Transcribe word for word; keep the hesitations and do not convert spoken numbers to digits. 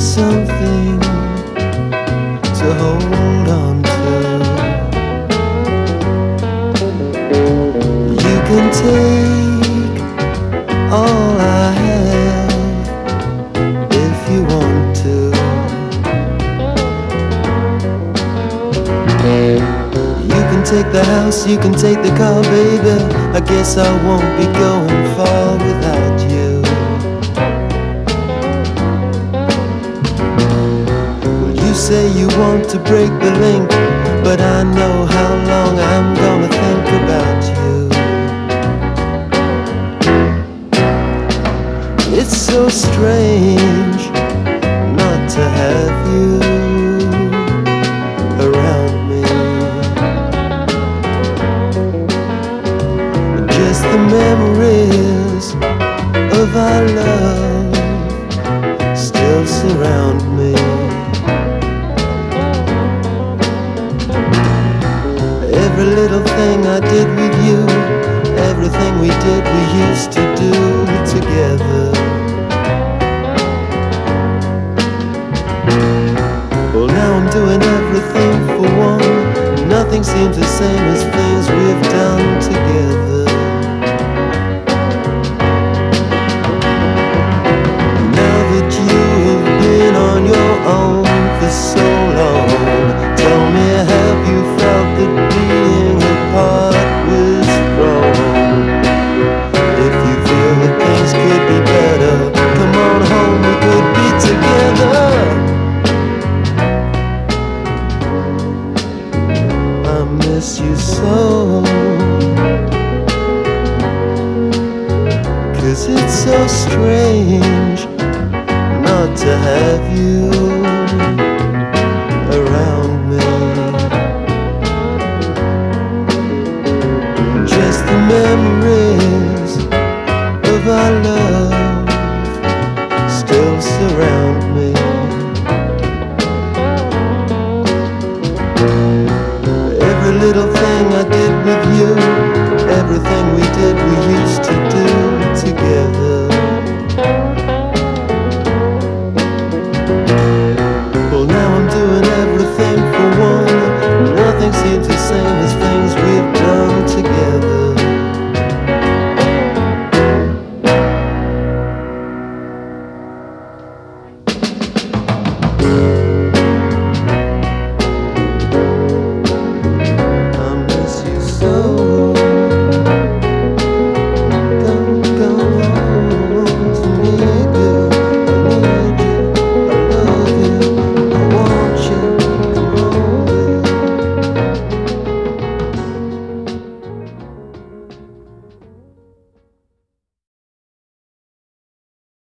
something to hold on to. You can take all I have if you want to. You can take the house, you can take the car, baby. I guess I won't be going far without you. You say you want to break the link, but I know how long I'm gonna think about you. It's so strange not to have you around me. Just the memories of our love still surround me. Every little thing I did with you, everything we did we used to do together. Well, now I'm doing everything for one. Nothing seems the same as things we've done together. Now that you have been on your own for so long, tell me, have you felt that being apart was wrong? If you feel that things could be better, come on home, we could be together. I miss you so, 'cause it's so strange not to have you.